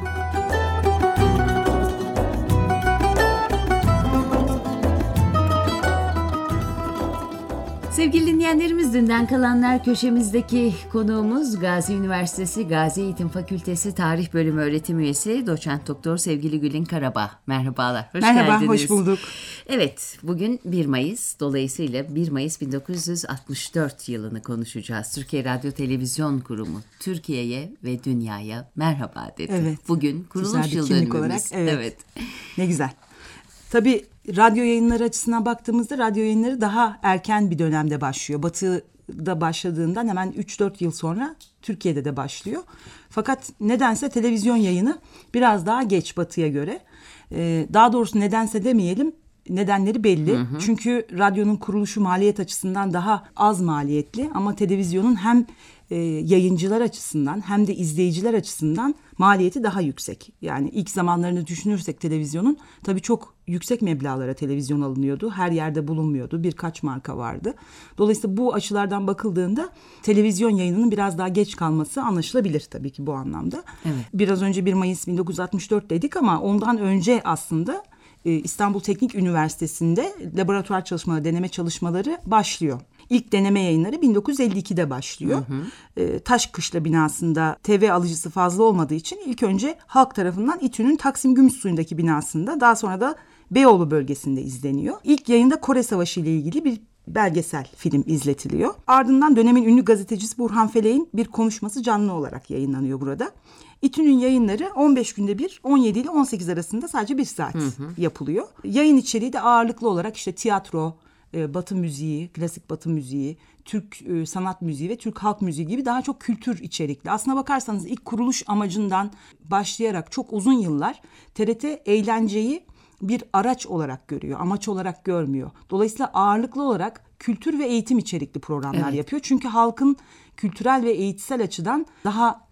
Sevgili dinleyenlerimiz, dünden kalanlar köşemizdeki konuğumuz Gazi Üniversitesi Gazi Eğitim Fakültesi Tarih Bölümü öğretim üyesi Doçent Doktor sevgili Gülin Karabağ. Merhabalar, hoş Merhaba, geldiniz. hoş bulduk. Evet, bugün bir Mayıs, dolayısıyla bir Mayıs bin dokuz yüz altmış dört yılını konuşacağız. Türkiye Radyo Televizyon Kurumu Türkiye'ye ve dünyaya merhaba dedi. Evet. Bugün kuruluş Güzel bir yıl kimlik dönümümüz. olarak, evet. evet. Ne güzel. Tabii radyo yayınları açısından baktığımızda radyo yayınları daha erken bir dönemde başlıyor. Batı'da başladığından hemen üç dört yıl sonra Türkiye'de de başlıyor. Fakat nedense televizyon yayını biraz daha geç Batı'ya göre. Ee, daha doğrusu nedense demeyelim, nedenleri belli. Hı hı. Çünkü radyonun kuruluşu maliyet açısından daha az maliyetli ama televizyonun hem e, yayıncılar açısından hem de izleyiciler açısından maliyeti daha yüksek. Yani ilk zamanlarını düşünürsek televizyonun tabii çok yüksek meblağlara televizyon alınıyordu. Her yerde bulunmuyordu. Birkaç marka vardı. Dolayısıyla bu açılardan bakıldığında televizyon yayınının biraz daha geç kalması anlaşılabilir tabii ki bu anlamda. Evet. Biraz önce bir Mayıs bin dokuz yüz altmış dört dedik ama ondan önce aslında İstanbul Teknik Üniversitesi'nde laboratuvar çalışmaları, deneme çalışmaları başlıyor. İlk deneme yayınları bin dokuz yüz elli ikide başlıyor. Hı hı. E, Taşkışla binasında T V alıcısı fazla olmadığı için ilk önce halk tarafından İTÜ'nün Taksim Gümüşsuyu'ndaki binasında, daha sonra da Beyoğlu bölgesinde izleniyor. İlk yayında Kore Savaşı ile ilgili bir belgesel film izletiliyor. Ardından dönemin ünlü gazetecisi Burhan Felek'in bir konuşması canlı olarak yayınlanıyor burada. İTÜ'nün yayınları on beş günde bir, on yedi ile on sekiz arasında sadece bir saat hı hı. yapılıyor. Yayın içeriği de ağırlıklı olarak işte tiyatro, Batı müziği, klasik Batı müziği, Türk sanat müziği ve Türk halk müziği gibi daha çok kültür içerikli. Aslına bakarsanız ilk kuruluş amacından başlayarak çok uzun yıllar T R T eğlenceyi bir araç olarak görüyor, amaç olarak görmüyor. Dolayısıyla ağırlıklı olarak kültür ve eğitim içerikli programlar evet. yapıyor. Çünkü halkın kültürel ve eğitsel açıdan daha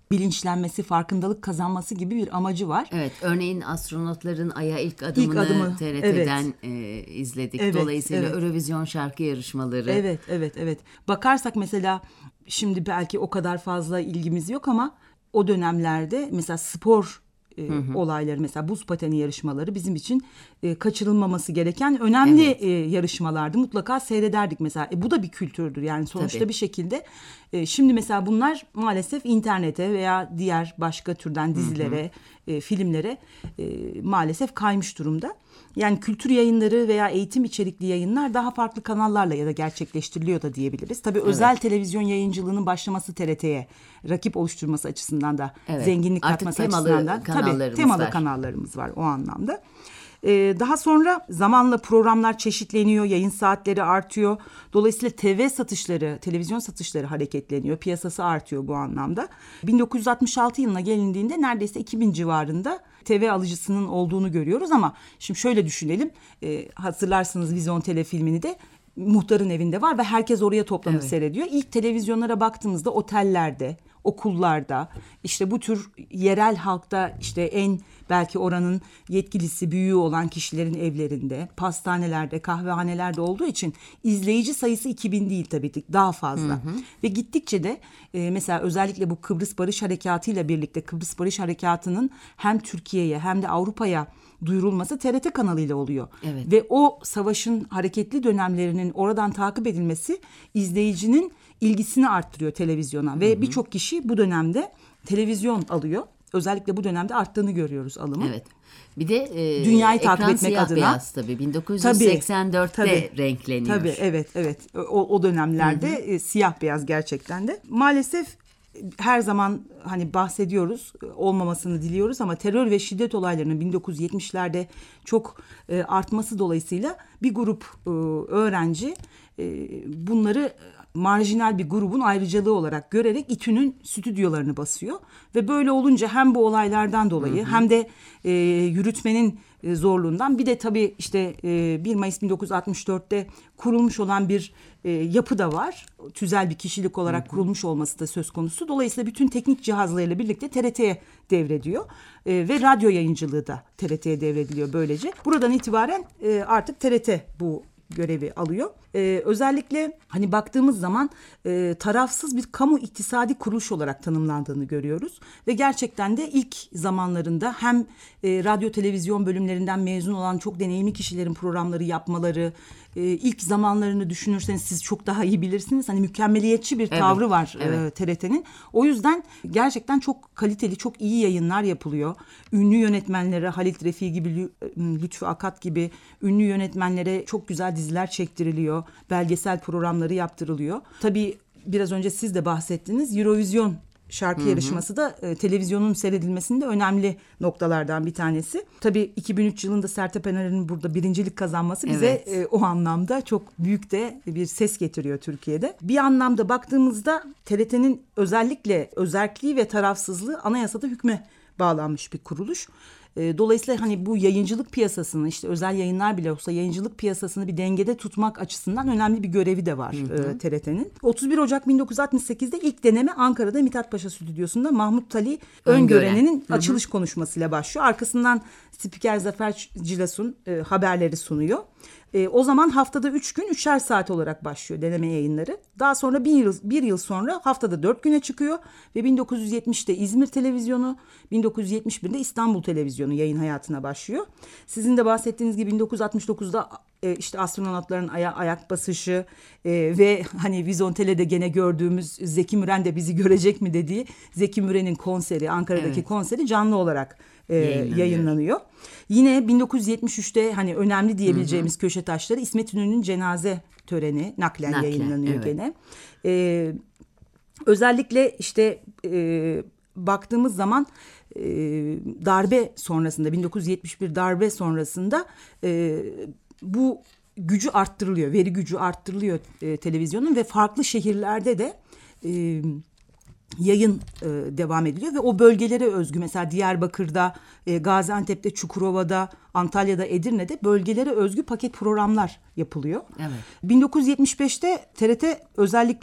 bilinçlenmesi, farkındalık kazanması gibi bir amacı var. Evet, örneğin astronotların Ay'a ilk adımını İlk adımı, T R T'den evet. e, izledik. Evet, Dolayısıyla evet. Eurovision şarkı yarışmaları. Evet, evet, evet. Bakarsak mesela şimdi belki o kadar fazla ilgimiz yok ama o dönemlerde mesela spor e, olayları, mesela buz pateni yarışmaları bizim için e, kaçırılmaması gereken önemli Evet. e, yarışmalardı. Mutlaka seyrederdik mesela. E, bu da bir kültürdür yani sonuçta Tabii. bir şekilde. E, şimdi mesela bunlar maalesef internete veya diğer başka türden dizilere, e, filmlere e, maalesef kaymış durumda. Yani kültür yayınları veya eğitim içerikli yayınlar daha farklı kanallarla ya da gerçekleştiriliyor da diyebiliriz. Tabii özel televizyon yayıncılığının başlaması T R T'ye rakip oluşturması açısından da Evet. zenginlik Artık katması temalı açısından da kanallarımız tabii temalı var. kanallarımız var o anlamda. Ee, daha sonra zamanla programlar çeşitleniyor, yayın saatleri artıyor. Dolayısıyla T V satışları, televizyon satışları hareketleniyor, piyasası artıyor bu anlamda. bin dokuz yüz altmış altı yılına gelindiğinde neredeyse iki bin civarında T V alıcısının olduğunu görüyoruz ama şimdi şöyle düşünelim, e, hatırlarsınız Vizyon Tele filmini de. Muhtarın evinde var ve herkes oraya toplanıp Evet. seyrediyor. İlk televizyonlara baktığımızda otellerde, okullarda, işte bu tür yerel halkta işte en belki oranın yetkilisi, büyüğü olan kişilerin evlerinde, pastanelerde, kahvehanelerde olduğu için izleyici sayısı iki bin değil tabii ki, daha fazla. Hı hı. Ve gittikçe de e, mesela özellikle bu Kıbrıs Barış Harekatı ile birlikte Kıbrıs Barış Harekatı'nın hem Türkiye'ye hem de Avrupa'ya duyurulması T R T kanalıyla oluyor. Evet. Ve o savaşın hareketli dönemlerinin oradan takip edilmesi izleyicinin ilgisini arttırıyor televizyona. Hı-hı. Ve birçok kişi bu dönemde televizyon alıyor. Özellikle bu dönemde arttığını görüyoruz alımı. Evet. Bir de e, Dünyayı takip ekran etmek siyah adına. beyaz tabii. bin dokuz yüz seksen dörtte tabii, renkleniyor. Tabii evet evet. O, o dönemlerde e, siyah beyaz gerçekten de. Maalesef her zaman hani bahsediyoruz, olmamasını diliyoruz ama terör ve şiddet olaylarının bin dokuz yüz yetmişlerde çok e, artması dolayısıyla bir grup e, öğrenci e, bunları marjinal bir grubun ayrıcalığı olarak görerek İTÜ'nün stüdyolarını basıyor. Ve böyle olunca hem bu olaylardan dolayı, hı hı, hem de e, yürütmenin e, zorluğundan, bir de tabii işte e, bir Mayıs bin dokuz yüz altmış dörtte kurulmuş olan bir e, yapı da var. Tüzel bir kişilik olarak, hı hı, kurulmuş olması da söz konusu. Dolayısıyla bütün teknik cihazlarıyla birlikte T R T'ye devrediyor. E, ve radyo yayıncılığı da T R T'ye devrediliyor böylece. Buradan itibaren e, artık T R T bu görevi alıyor. Ee, özellikle hani baktığımız zaman e, tarafsız bir kamu iktisadi kuruluş olarak tanımlandığını görüyoruz. Ve gerçekten de ilk zamanlarında hem e, radyo televizyon bölümlerinden mezun olan çok deneyimli kişilerin programları yapmaları, e, ilk zamanlarını düşünürseniz siz çok daha iyi bilirsiniz. Hani mükemmeliyetçi bir Evet, tavrı var evet. e, T R T'nin. O yüzden gerçekten çok kaliteli, çok iyi yayınlar yapılıyor. Ünlü yönetmenlere, Halit Refi gibi, Lütfü Akat gibi ünlü yönetmenlere çok güzel diziler çektiriliyor. Belgesel programları yaptırılıyor. Tabii biraz önce siz de bahsettiniz. Eurovision şarkı, hı hı, yarışması da e, televizyonun seyredilmesinde önemli noktalardan bir tanesi. Tabii iki bin üç yılında Sertab Erener'in burada birincilik kazanması bize evet, e, o anlamda çok büyük de bir ses getiriyor Türkiye'de. Bir anlamda baktığımızda T R T'nin özellikle özerkliği ve tarafsızlığı anayasada hükme bağlanmış bir kuruluş. Dolayısıyla hani bu yayıncılık piyasasını, işte özel yayınlar bile olsa yayıncılık piyasasını bir dengede tutmak açısından önemli bir görevi de var, hı hı, T R T'nin. otuz bir Ocak bin dokuz yüz altmış sekizde ilk deneme Ankara'da Mithat Paşa Stüdyosu'nda Mahmut Ali Öngören'in açılış konuşmasıyla başlıyor. Arkasından spiker Zafer Cilasun e, haberleri sunuyor. E, o zaman haftada üç gün üçer saat olarak başlıyor deneme yayınları. Daha sonra bir yıl, bir yıl sonra haftada dört güne çıkıyor. Ve bin dokuz yüz yetmişte İzmir Televizyonu, bin dokuz yüz yetmiş birde İstanbul Televizyonu yayın hayatına başlıyor. Sizin de bahsettiğiniz gibi bin dokuz yüz altmış dokuzda e, işte astronotların aya, ayak basışı e, ve hani Vizyon Tele'de gene gördüğümüz Zeki Müren de bizi görecek mi dediği Zeki Müren'in konseri, Ankara'daki, evet, konseri canlı olarak e, yayınlanıyor. yayınlanıyor. Yine bin dokuz yüz yetmiş üçte hani önemli diyebileceğimiz, hı hı, köşe taşları İsmet İnönü'nün cenaze töreni naklen, naklen yayınlanıyor, evet, gene. Ee, özellikle işte e, baktığımız zaman e, darbe sonrasında, bin dokuz yüz yetmiş bir darbe sonrasında e, bu gücü arttırılıyor, veri gücü arttırılıyor e, televizyonun ve farklı şehirlerde de E, yayın e, devam ediliyor ve o bölgelere özgü, mesela Diyarbakır'da, e, Gaziantep'te, Çukurova'da, Antalya'da, Edirne'de bölgelere özgü paket programlar yapılıyor. Evet. bin dokuz yüz yetmiş beşte T R T özellikle ilk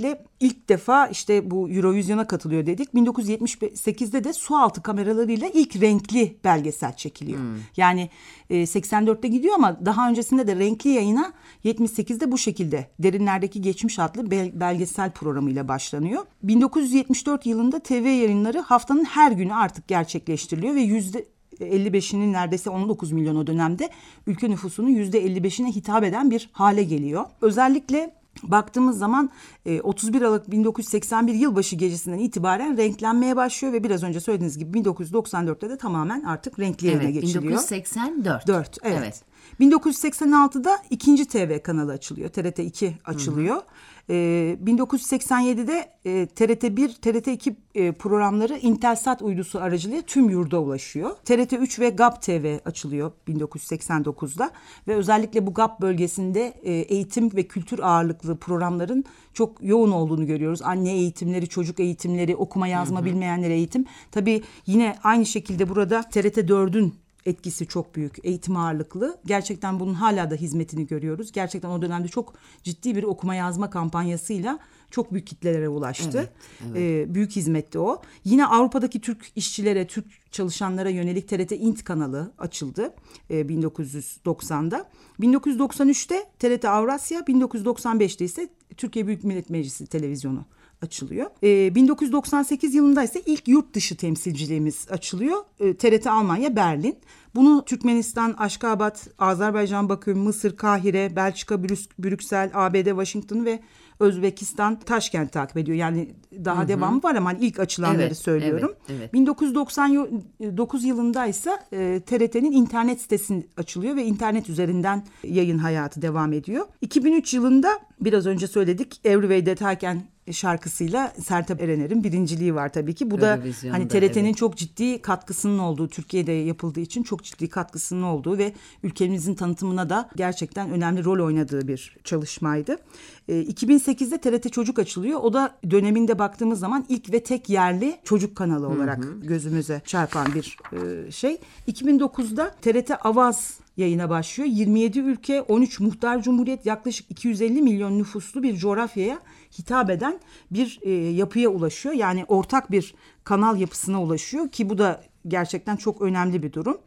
ilk defa işte bu Eurovision'a katılıyor dedik. bin dokuz yüz yetmiş sekizde de sualtı kameralarıyla ilk renkli belgesel çekiliyor. Hmm. Yani e, seksen dörtte gidiyor ama daha öncesinde de renkli yayına yetmiş sekizde bu şekilde Derinlerdeki Geçmiş adlı bel- belgesel programıyla başlanıyor. bin dokuz yüz yetmiş dört yılında T V yayınları haftanın her günü artık gerçekleştiriliyor ve yüzde elli beşinin neredeyse on dokuz milyon o dönemde ülke nüfusunun yüzde elli beşine hitap eden bir hale geliyor. Özellikle baktığımız zaman otuz bir Aralık bin dokuz yüz seksen bir yılbaşı gecesinden itibaren renklenmeye başlıyor ve biraz önce söylediğiniz gibi bin dokuz yüz doksan dörtte de tamamen artık renkli yayına evet, geçiliyor. bin dokuz yüz seksen dört. dört, evet. evet. bin dokuz yüz seksen altıda ikinci T V kanalı açılıyor. T R T iki açılıyor. Hı hı. Ee, bin dokuz yüz seksen yedide e, T R T bir, T R T iki e, programları Intelsat uydusu aracılığıyla tüm yurda ulaşıyor. T R T üç ve G A P T V açılıyor bin dokuz yüz seksen dokuzda ve özellikle bu G A P bölgesinde e, eğitim ve kültür ağırlıklı programların çok yoğun olduğunu görüyoruz. Anne eğitimleri, çocuk eğitimleri, okuma yazma hı hı. bilmeyenlere eğitim. Tabii yine aynı şekilde burada T R T dördün etkisi çok büyük, eğitim ağırlıklı. Gerçekten bunun hala da hizmetini görüyoruz. Gerçekten o dönemde çok ciddi bir okuma yazma kampanyasıyla çok büyük kitlelere ulaştı. Evet, evet. Ee, büyük hizmetti o. Yine Avrupa'daki Türk işçilere, Türk çalışanlara yönelik T R T İNT kanalı açıldı e, bin dokuz yüz doksanda. bin dokuz yüz doksan üçte T R T Avrasya, bin dokuz yüz doksan beşte ise Türkiye Büyük Millet Meclisi televizyonu açılıyor. Ee, bin dokuz yüz doksan sekiz yılında ise ilk yurt dışı temsilciliğimiz açılıyor. Ee, T R T Almanya, Berlin. Bunu Türkmenistan, Aşkabat, Azerbaycan, Bakü, Mısır, Kahire, Belçika, Brüs- Brüksel, A B D, Washington ve Özbekistan, Taşkent takip ediyor. Yani daha hı hı. devamı var ama ilk açılanları evet, söylüyorum. Evet, evet. bin dokuz yüz doksan dokuz yılında ise e, T R T'nin internet sitesi açılıyor ve internet üzerinden yayın hayatı devam ediyor. iki bin üç yılında biraz önce söyledik Everyway Deterken şarkısıyla Sertab Erener'in birinciliği var tabii ki. Bu da hani T R T'nin evet. çok ciddi katkısının olduğu, Türkiye'de yapıldığı için çok ciddi katkısının olduğu ve ülkemizin tanıtımına da gerçekten önemli rol oynadığı bir çalışmaydı. E, iki bin sekizde T R T Çocuk açılıyor. O da döneminde baktığımız zaman ilk ve tek yerli çocuk kanalı olarak hı hı. gözümüze çarpan bir e, şey. iki bin dokuzda T R T Avaz yayına başlıyor. yirmi yedi ülke, on üç muhtar cumhuriyet, yaklaşık iki yüz elli milyon nüfuslu bir coğrafyaya hitap eden bir e, yapıya ulaşıyor. Yani ortak bir kanal yapısına ulaşıyor ki bu da gerçekten çok önemli bir durum.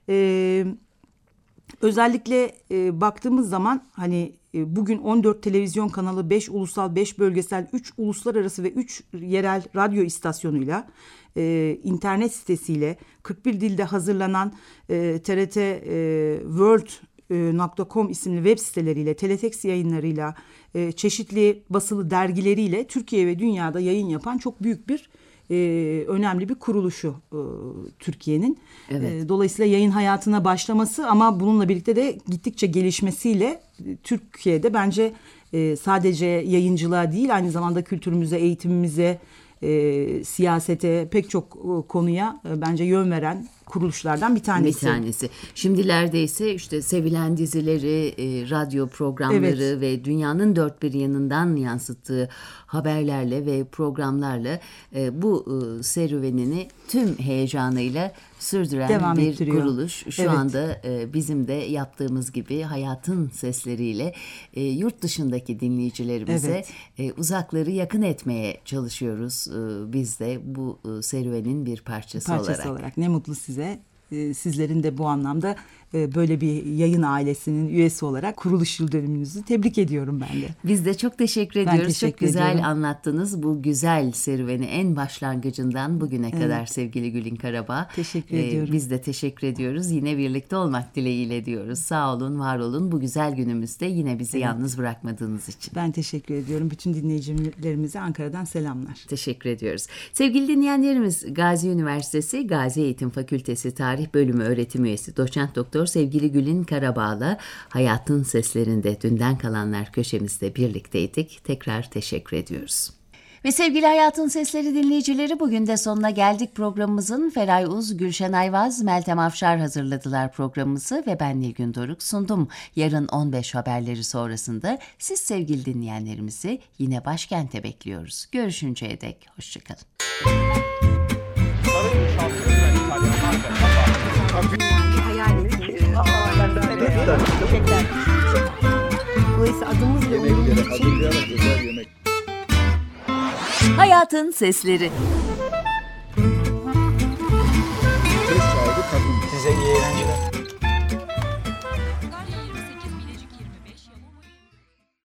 E, özellikle e, baktığımız zaman hani e, bugün on dört televizyon kanalı, beş ulusal, beş bölgesel, üç uluslararası ve üç yerel radyo istasyonuyla, e, internet sitesiyle, kırk bir dilde hazırlanan e, T R T e, World nokta com isimli web siteleriyle, teletext yayınlarıyla, e, çeşitli basılı dergileriyle Türkiye ve dünyada yayın yapan çok büyük bir e, önemli bir kuruluşu e, Türkiye'nin. Evet. E, dolayısıyla yayın hayatına başlaması ama bununla birlikte de gittikçe gelişmesiyle e, Türkiye'de bence e, sadece yayıncılığa değil aynı zamanda kültürümüze, eğitimimize, e, siyasete pek çok e, konuya e, bence yön veren kuruluşlardan bir tanesi. Bir tanesi. Şimdilerde ise işte sevilen dizileri, e, radyo programları evet. ve dünyanın dört bir yanından yansıttığı haberlerle ve programlarla e, bu e, serüvenini tüm heyecanıyla sürdüren Devam bir ettiriyor. kuruluş. Şu evet. anda e, bizim de yaptığımız gibi hayatın sesleriyle e, yurt dışındaki dinleyicilerimize evet. e, uzakları yakın etmeye çalışıyoruz. E, biz de bu e, serüvenin bir parçası, parçası olarak. olarak. Ne mutlu size. Sizlerin de bu anlamda böyle bir yayın ailesinin üyesi olarak kuruluş yıl dönümünüzü tebrik ediyorum ben de. Biz de çok teşekkür ediyoruz. Teşekkür çok güzel ediyorum. anlattınız bu güzel serüveni en başlangıcından bugüne evet. kadar sevgili Gülin Karabağ. Teşekkür ee, ediyorum. Biz de teşekkür ediyoruz. Yine birlikte olmak dileğiyle diyoruz. Sağ olun, var olun. Bu güzel günümüzde yine bizi evet. yalnız bırakmadığınız için. Ben teşekkür ediyorum. Bütün dinleyicilerimize Ankara'dan selamlar. Teşekkür ediyoruz. Sevgili dinleyenlerimiz, Gazi Üniversitesi Gazi Eğitim Fakültesi Tarih Bölümü öğretim üyesi Doçent Doktor sevgili Gülin Karabağ'la Hayatın Seslerinde Dünden Kalanlar köşemizde birlikteydik. Tekrar teşekkür ediyoruz. Ve sevgili Hayatın Sesleri dinleyicileri, bugün de sonuna geldik programımızın. Feray Uz, Gülşen Ayvaz, Meltem Afşar hazırladılar programımızı ve ben Nilgün Doruk sundum. Yarın on beş haberleri sonrasında siz sevgili dinleyenlerimizi yine başkente bekliyoruz. Görüşünceye dek hoşçakalın. Dolayısıyla adımız ve umduğumuz için Hayatın Sesleri.